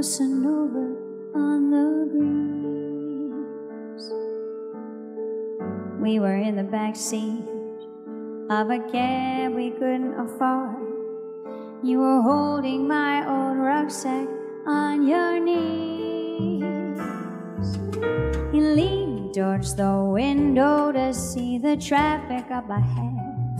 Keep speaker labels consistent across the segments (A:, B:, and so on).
A: bossa nova on the breeze. We were in the back seat of a cab we couldn't afford. You were holding my old rucksack on your knees. You leaned towards the window to see the traffic up ahead.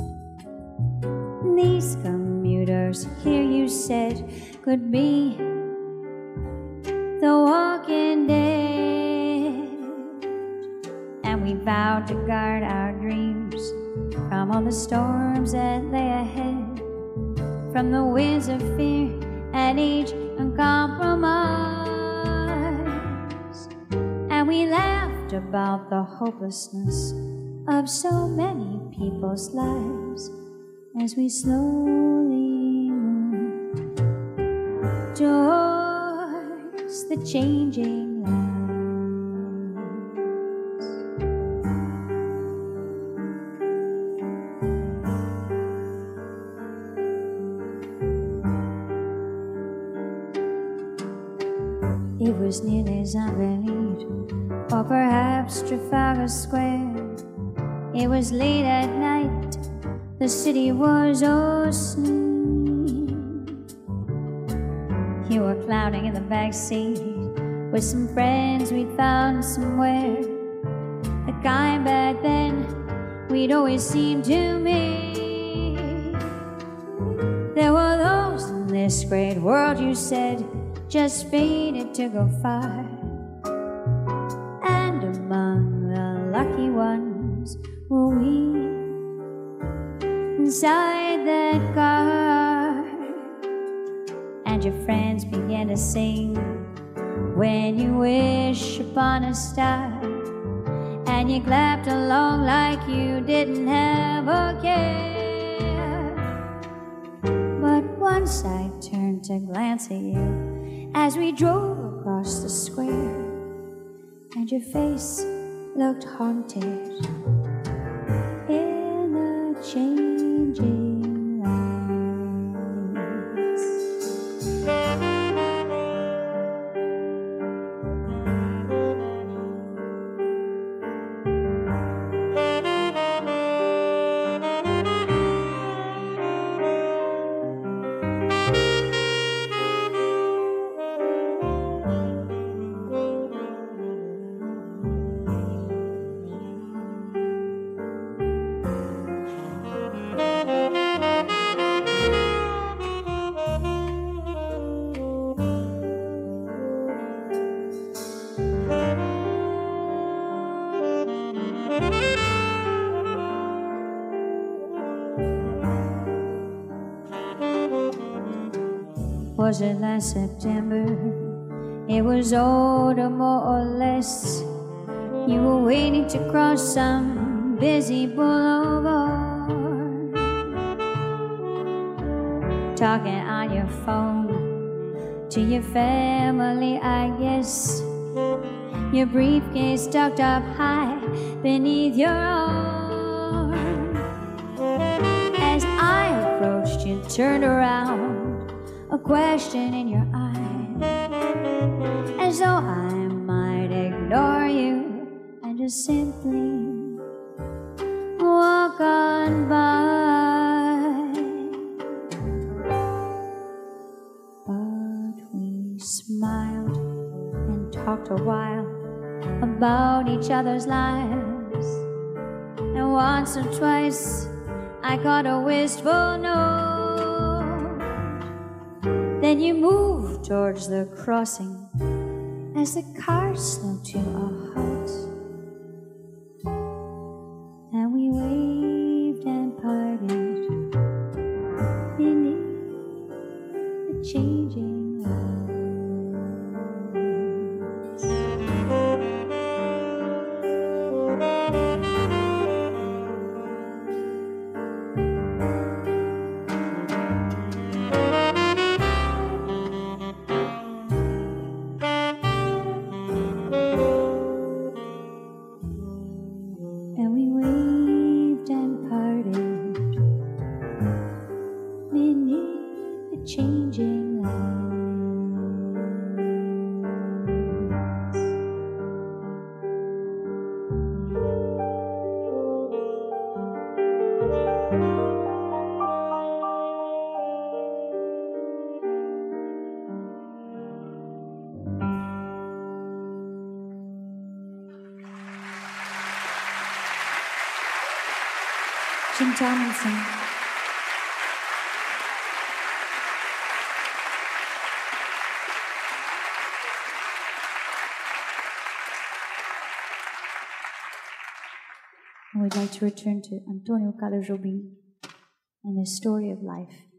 A: These commuters here, you said, could be the walking dead. And we vowed to guard our dreams from all the storms that lay ahead, from the winds of fear and age and compromise. And we laughed about the hopelessness of so many people's lives as we slowly moved towards the changing lights. It was near Les Invalides, or perhaps Trafalgar Square. It was late at night, the city was asleep. You were clowning in the back seat with some friends we'd found somewhere, the kind back then we'd always seem to meet. There were those in this great world, you said, just fated to go far, and among the lucky ones were we. Inside that car, and your friends began to sing When You Wish Upon a Star, and you clapped along like you didn't have a care. But once I turned to glance at you as we drove across the square, and your face looked haunted in the changing lights. Was it last September? It was older, more or less. You were waiting to cross some busy boulevard, talking on your phone to your family, I guess. Your briefcase tucked up high beneath your arm. As I approached, you turned around, a question in your eye, as though I might ignore you and just simply walk on by. But we smiled and talked a while about each other's lives, and once or twice I caught a wistful note. Then you moved towards the crossing as the car slowed to a halt, and we waved and parted beneath the changing lights. Changing light. Jim Tomlinson. And we'd like to return to Antonio Carlos Jobim and his story of life.